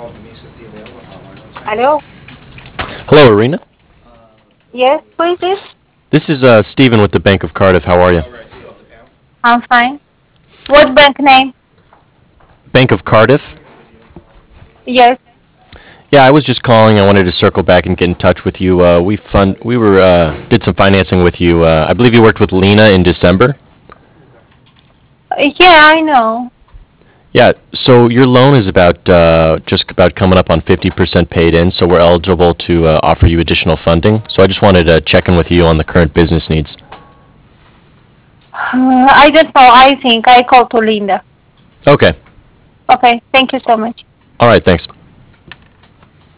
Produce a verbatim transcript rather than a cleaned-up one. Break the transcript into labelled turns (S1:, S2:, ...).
S1: Hello.
S2: Hello, Irina.
S1: Yes, who is this?
S2: This is uh, Stephen with the Bank of Cardiff. How are you?
S1: I'm fine. What bank name?
S2: Bank of Cardiff?
S1: Yes.
S2: Yeah, I was just calling. I wanted to circle back and get in touch with you. Uh, we fund, we were uh, did some financing with you. Uh, I believe you worked with Lena in December.
S1: Uh, Yeah, I know.
S2: Yeah, so your loan is about uh, just about coming up on fifty percent paid in, so we're eligible to uh, offer you additional funding. So I just wanted to check in with you on the current business needs.
S1: Uh, I don't know. I think I called to Linda.
S2: Okay.
S1: Okay. Thank you so much.
S2: All right. Thanks.